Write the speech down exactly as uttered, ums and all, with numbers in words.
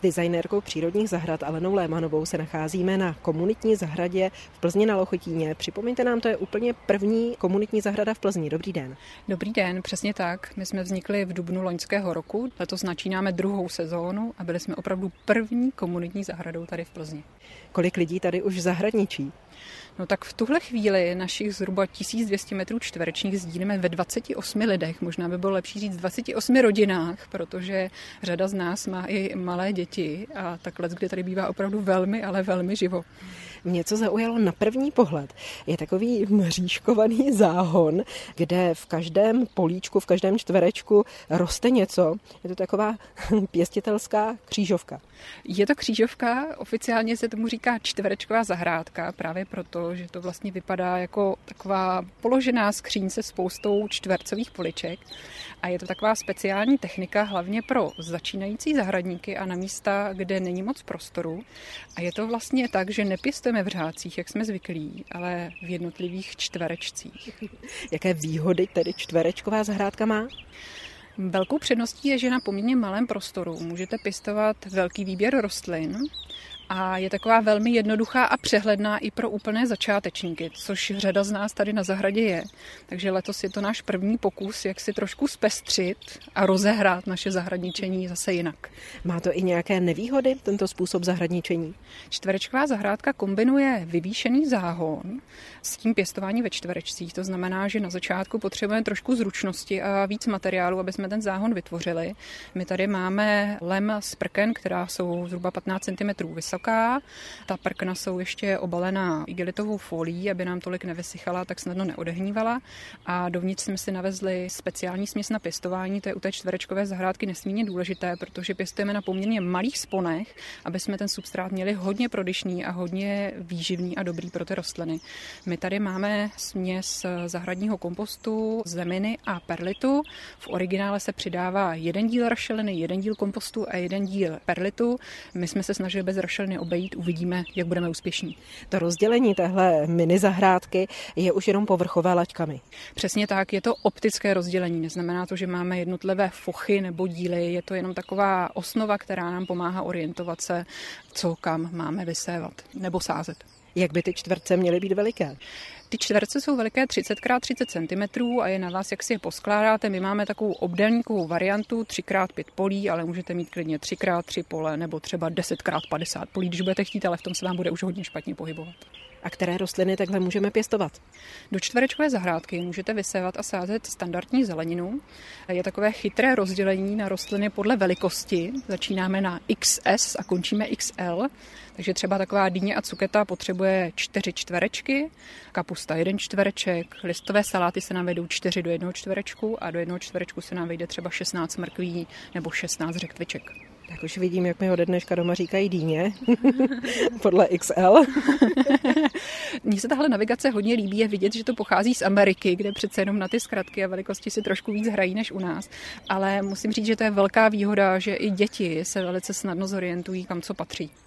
designérkou přírodních zahrad Alenou Lémanovou se nacházíme na komunitní zahradě v Plzni na Lochotíně. Připomeňte nám, to je úplně první komunitní zahrada v Plzni. Dobrý den. Dobrý den, přesně tak. My jsme vznikli v dubnu loňského roku. Letos začínáme druhou sezónu a byli jsme opravdu první komunitní zahradou tady v Plzni. Kolik lidí tady už zahradničí? No tak v tuhle chvíli našich zhruba tisíc dvě stě metrů čtverečních sdílíme ve dvaceti osmi lidech. Možná by bylo lepší říct dvaceti osmi rodinách, protože řada z nás má i malé děti a takhle, kdy tady bývá opravdu velmi, ale velmi živo. Mě co zaujalo na první pohled, je takový mřížkovaný záhon, kde v každém políčku, v každém čtverečku roste něco. Je to taková pěstitelská křížovka. Je to křížovka, oficiálně se tomu říká čtverečková zahrádka, právě proto, že to vlastně vypadá jako taková položená skříň se spoustou čtvercových poliček. A je to taková speciální technika hlavně pro začínající zahradníky a na místa, kde není moc prostoru. A je to vlastně tak, že nepěstujeme v řádcích, jak jsme zvyklí, ale v jednotlivých čtverečcích. Jaké výhody tedy čtverečková zahrádka má? Velkou předností je, že na poměrně malém prostoru můžete pěstovat velký výběr rostlin a je taková velmi jednoduchá a přehledná i pro úplné začátečníky, což řada z nás tady na zahradě je. Takže letos je to náš první pokus, jak si trošku zpestřit a rozehrát naše zahradničení zase jinak. Má to i nějaké nevýhody, tento způsob zahradničení? Čtverečková zahrádka kombinuje vyvýšený záhon s tím pěstováním ve čtverečcích. To znamená, že na začátku potřebujeme trošku zručnosti a víc materiálu, aby jsme ten záhon vytvořili. My tady máme lem z prken, která jsou zhruba patnáct centimetrů vysoká. Ta prkna jsou ještě obalená igelitovou folií, aby nám tolik nevysychala, tak snadno neodehnívala. A dovnitř jsme si navezli speciální směs na pěstování, to je u té čtverečkové zahrádky nesmírně důležité, protože pěstujeme na poměrně malých sponech, aby jsme ten substrát měli hodně prodyšný a hodně výživný a dobrý pro ty rostliny. My tady máme směs zahradního kompostu, zeminy a perlitu. V originále se přidává jeden díl rašeliny, jeden díl kompostu a jeden díl perlitu. My jsme se snažili bez rašeliny obejít, uvidíme, jak budeme úspěšní. To rozdělení téhle mini zahrádky je už jenom povrchové laťkami. Přesně tak, je to optické rozdělení. Neznamená to, že máme jednotlivé fochy nebo díly, je to jenom taková osnova, která nám pomáhá orientovat se, co kam máme vysévat nebo sázet. Jak by ty čtverce měly být veliké? Ty čtverce jsou veliké třicet krát třicet centimetrů a je na vás, jak si je poskládáte. My máme takovou obdélníkovou variantu tři krát pět polí, ale můžete mít klidně tři krát tři pole nebo třeba deset krát padesát polí, když budete chtít, ale v tom se vám bude už hodně špatně pohybovat. A které rostliny takhle můžeme pěstovat? Do čtverečkové zahrádky můžete vysévat a sázet standardní zeleninu. Je takové chytré rozdělení na rostliny podle velikosti. Začínáme na iks es a končíme iks el. Takže třeba taková dýně a cuketa potřebuje čtyři čtverečky, kapusta jeden čtvereček, listové saláty se nám vejdou čtyři do jednoho čtverečku a do jednoho čtverečku se nám vejde třeba šestnáct mrkví nebo šestnáct řetkviček. Tak už vidím, jak mi ode dneška doma říkají dýně, podle iks el. Mně se tahle navigace hodně líbí, je vidět, že to pochází z Ameriky, kde přece jenom na ty zkratky a velikosti si trošku víc hrají než u nás. Ale musím říct, že to je velká výhoda, že i děti se velice snadno zorientují, kam co patří.